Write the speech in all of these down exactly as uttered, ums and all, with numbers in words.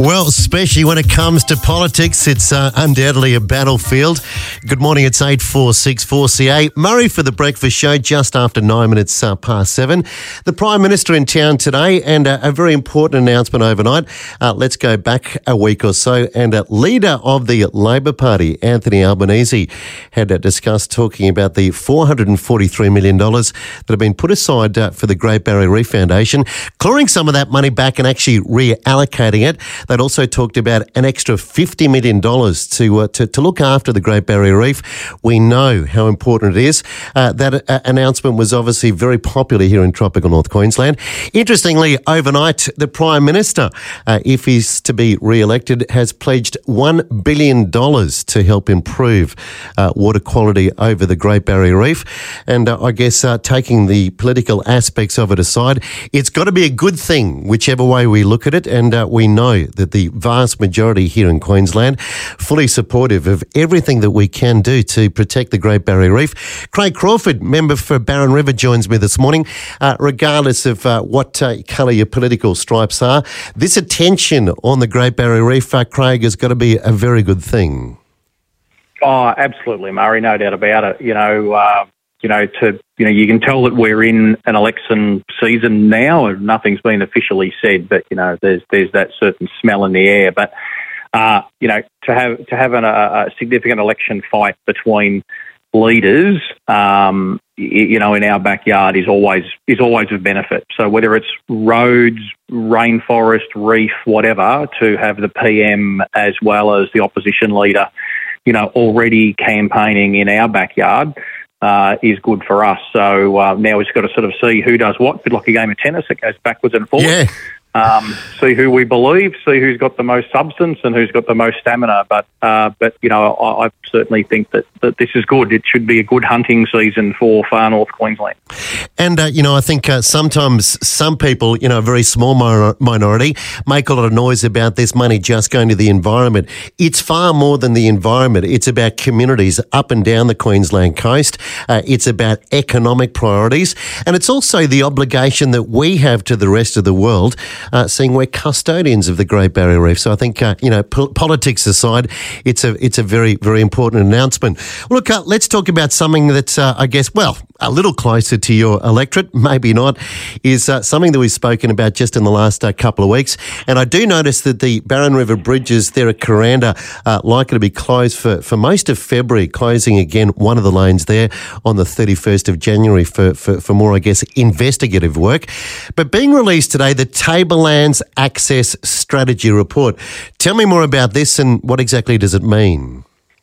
Well, especially when it comes to politics, it's uh, undoubtedly a battlefield. Good morning, it's eight four six four C A. Murray for the breakfast show just after nine minutes uh, past seven. The Prime Minister in town today and uh, a very important announcement overnight. Uh, let's go back a week or so and a leader of the Labor Party, Anthony Albanese, had uh, discussed talking about the four hundred forty-three million dollars that have been put aside uh, for the Great Barrier Reef Foundation, clawing some of that money back and actually reallocating it. They'd also talked about an extra fifty million dollars to, uh, to to look after the Great Barrier Reef. We know how important it is. Uh, that uh, announcement was obviously very popular here in tropical North Queensland. Interestingly, overnight, the Prime Minister, uh, if he's to be re-elected, has pledged one billion dollars to help improve uh, water quality over the Great Barrier Reef. And uh, I guess uh, taking the political aspects of it aside, it's got to be a good thing, whichever way we look at it. And uh, we know that the vast majority here in Queensland fully supportive of everything that we can do to protect the Great Barrier Reef. Craig Crawford, member for Barron River, joins me this morning. Uh, regardless of uh, what uh, colour your political stripes are, this attention on the Great Barrier Reef, uh, Craig, has got to be a very good thing. Oh, absolutely, Murray, no doubt about it. You know, uh, you know, to you know, you can tell that we're in an election season now, and nothing's been officially said, but you know, there's there's that certain smell in the air. But uh, you know, to have to have an, a, a significant election fight between leaders, um, you, you know, in our backyard is always is always of benefit. So whether it's roads, rainforest, reef, whatever, to have the P M as well as the opposition leader, you know, already campaigning in our backyard, uh, is good for us. So uh, now we've got to sort of see who does what, a bit like a game of tennis. It goes backwards and forwards. Yeah. Um, see who we believe, see who's got the most substance and who's got the most stamina. But, uh, but you know, I, I certainly think that, that this is good. It should be a good hunting season for far north Queensland. And, uh, you know, I think uh, sometimes some people, you know, a very small minor- minority, make a lot of noise about this money just going to the environment. It's far more than the environment. It's about communities up and down the Queensland coast. Uh, it's about economic priorities. And it's also the obligation that we have to the rest of the world, Uh, seeing we're custodians of the Great Barrier Reef. So I think, uh, you know, po- politics aside, it's a it's a very, very important announcement. Look, uh, let's talk about something that's, uh, I guess, well, a little closer to your electorate, maybe not, is uh, something that we've spoken about just in the last uh, couple of weeks. And I do notice that the Barron River bridges there at Kuranda are likely to be closed for, for most of February, closing again one of the lanes there on the thirty-first of January for, for, for more, I guess, investigative work. But being released today, the Tablelands Access Strategy Report. Tell me more about this and what exactly does it mean?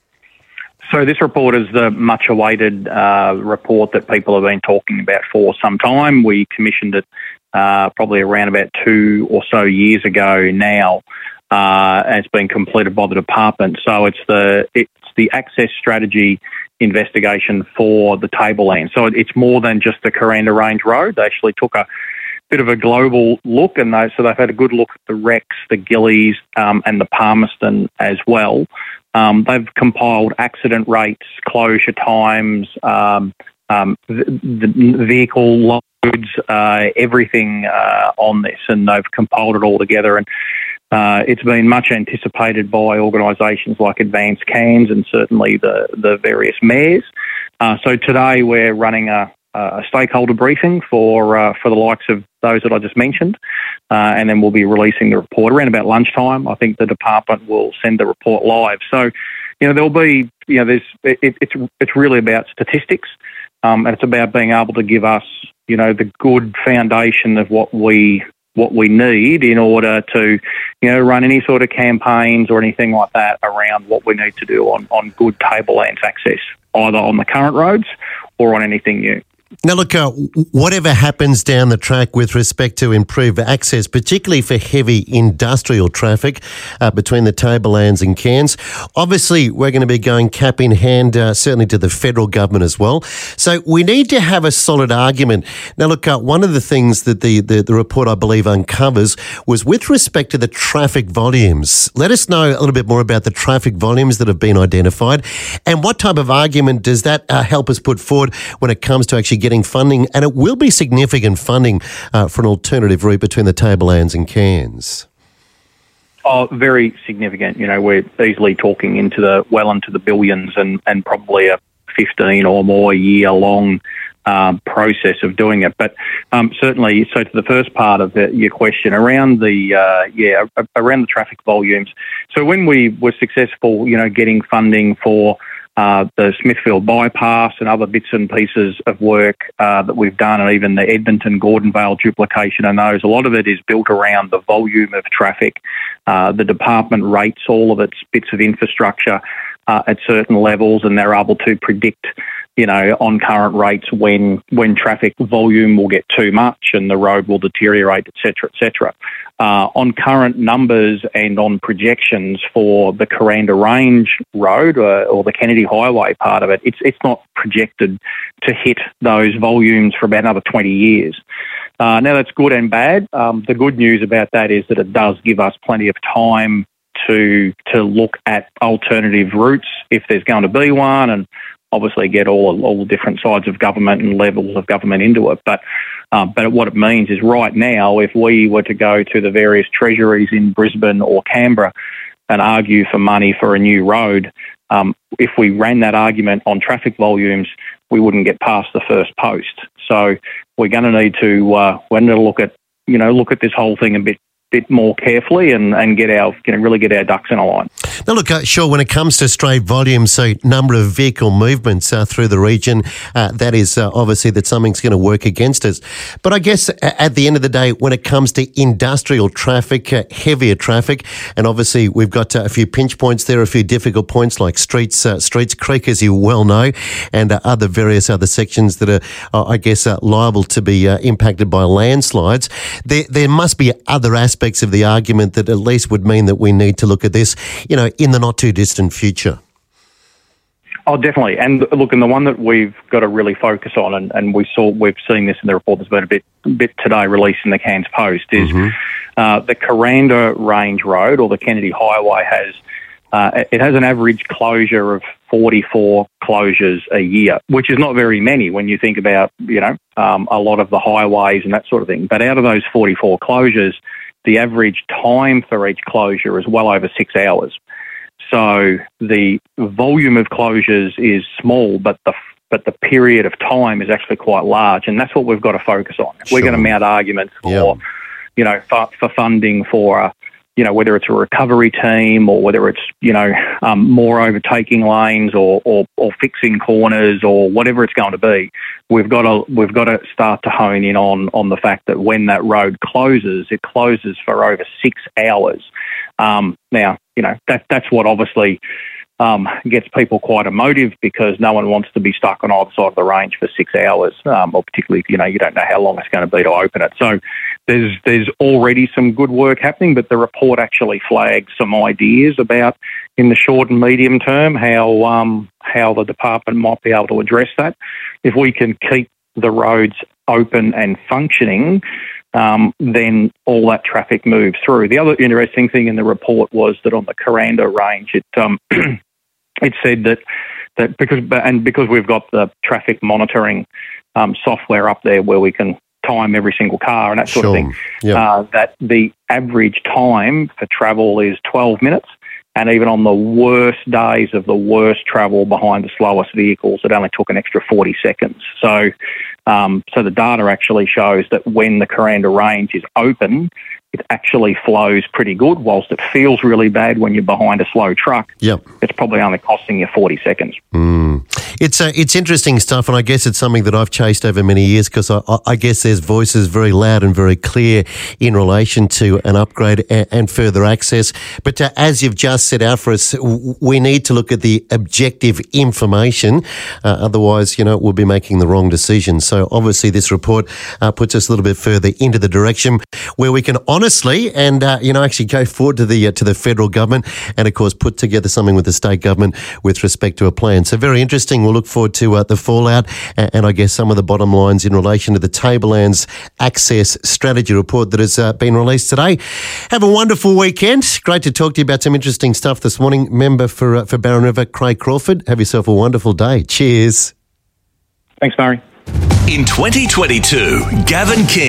So this report is the much-awaited uh, report that people have been talking about for some time. We commissioned it uh, probably around about two or so years ago now, uh, and it's been completed by the department. So it's the it's the access strategy investigation for the Tablelands. So it's more than just the Kuranda Range Road. They actually took a bit of a global look, and they, so they've had a good look at the Rex, the Gillies, um, and the Palmerston as well. Um, they've compiled accident rates, closure times, um, um, the, the vehicle loads, uh, everything uh, on this, and they've compiled it all together. And uh, it's been much anticipated by organisations like Advanced Cairns and certainly the, the various mayors. Uh, so today we're running a a stakeholder briefing for uh, for the likes of those that I just mentioned, uh, and then we'll be releasing the report around about lunchtime. I think the department will send the report live. So, you know, there'll be, you know, there's it, it's it's really about statistics, um, and it's about being able to give us, you know, the good foundation of what we what we need in order to, you know, run any sort of campaigns or anything like that around what we need to do on on good Tablelands access, either on the current roads or on anything new. Now, look, uh, whatever happens down the track with respect to improved access, particularly for heavy industrial traffic uh, between the Tablelands and Cairns, obviously we're going to be going cap in hand, uh, certainly to the federal government as well. So we need to have a solid argument. Now, look, uh, one of the things that the, the, the report, I believe, uncovers was with respect to the traffic volumes. Let us know a little bit more about the traffic volumes that have been identified, and what type of argument does that uh, help us put forward when it comes to actually getting funding, and it will be significant funding uh, for an alternative route between the Tablelands and Cairns. Oh, very significant. You know, we're easily talking into the well into the billions, and, and probably a fifteen or more year long um, process of doing it. But um, certainly, so to the first part of the, your question around the uh, yeah around the traffic volumes. So when we were successful, you know, getting funding for Uh, the Smithfield bypass and other bits and pieces of work uh, that we've done, and even the Edmonton-Gordonvale duplication and those, a lot of it is built around the volume of traffic. Uh, the department rates all of its bits of infrastructure uh, at certain levels, and they're able to predict, you know, on current rates when when traffic volume will get too much and the road will deteriorate, et cetera, et cetera. Uh, on current numbers and on projections for the Kuranda Range Road uh, or the Kennedy Highway part of it, it's it's not projected to hit those volumes for about another twenty years. Uh, now, that's good and bad. Um, the good news about that is that it does give us plenty of time to to look at alternative routes if there's going to be one, and obviously get all all the different sides of government and levels of government into it. But um, but what it means is right now, if we were to go to the various treasuries in Brisbane or Canberra and argue for money for a new road, um, if we ran that argument on traffic volumes, we wouldn't get past the first post. So we're going to need to uh, we're going to look at you know look at this whole thing a bit. bit more carefully and, and get our you know, really get our ducks in a line. Now, look, uh, sure, when it comes to straight volumes, so number of vehicle movements uh, through the region, uh, that is uh, obviously that something's going to work against us. But I guess at the end of the day, when it comes to industrial traffic, uh, heavier traffic, and obviously we've got uh, a few pinch points there, a few difficult points like Streets, uh, Streets Creek, as you well know, and uh, other various other sections that are, uh, I guess, uh, liable to be uh, impacted by landslides. There, there must be other aspects of the argument that at least would mean that we need to look at this, you know, in the not too distant future. Oh, definitely. And look, and the one that we've got to really focus on, and, and we saw, we've seen this in the report that's been a bit, bit today released in the Cairns Post, is mm-hmm. uh, the Kuranda Range Road or the Kennedy Highway has, uh, it has an average closure of forty-four closures a year, which is not very many when you think about, you know, um, a lot of the highways and that sort of thing. But out of those forty-four closures, the average time for each closure is well over six hours. So the volume of closures is small, but the but the period of time is actually quite large, and that's what we've got to focus on. Sure. We're going to mount arguments for, yeah. you know, for, for funding for, uh, you know, whether it's a recovery team or whether it's, you know, um, more overtaking lanes or, or or fixing corners or whatever it's going to be. We've got to we've got to start to hone in on on the fact that when that road closes, it closes for over six hours. Um, now, you know, that that's what obviously um, gets people quite emotive, because no one wants to be stuck on either side of the range for six hours, um, or particularly, you know, you don't know how long it's going to be to open it. So there's there's already some good work happening, but the report actually flagged some ideas about in the short and medium term how um, how the department might be able to address that. If we can keep the roads open and functioning, Um, then all that traffic moves through. The other interesting thing in the report was that on the Kuranda Range, it um, it said that that because and because we've got the traffic monitoring um, software up there where we can time every single car and that sort sure. of thing, yep. uh, that the average time for travel is twelve minutes. And even on the worst days of the worst travel behind the slowest vehicles, it only took an extra forty seconds. So um, so the data actually shows that when the Kuranda Range is open, it actually flows pretty good. Whilst it feels really bad when you're behind a slow truck, yep. it's probably only costing you forty seconds. Mm. It's uh, it's interesting stuff, and I guess it's something that I've chased over many years, because I, I guess there's voices very loud and very clear in relation to an upgrade and, and further access. But uh, as you've just set out for us, we need to look at the objective information. Uh, otherwise, you know, we'll be making the wrong decision. So obviously this report uh, puts us a little bit further into the direction where we can honestly and, uh, you know, actually go forward to the, uh, to the federal government and, of course, put together something with the state government with respect to a plan. So very interesting. We'll look forward to uh, the fallout and, and I guess some of the bottom lines in relation to the Tablelands Access Strategy report that has uh, been released today. Have a wonderful weekend. Great to talk to you about some interesting stuff this morning. Member for uh, for Barron River, Craig Crawford. Have yourself a wonderful day. Cheers. Thanks, Murray. In twenty twenty-two, Gavin King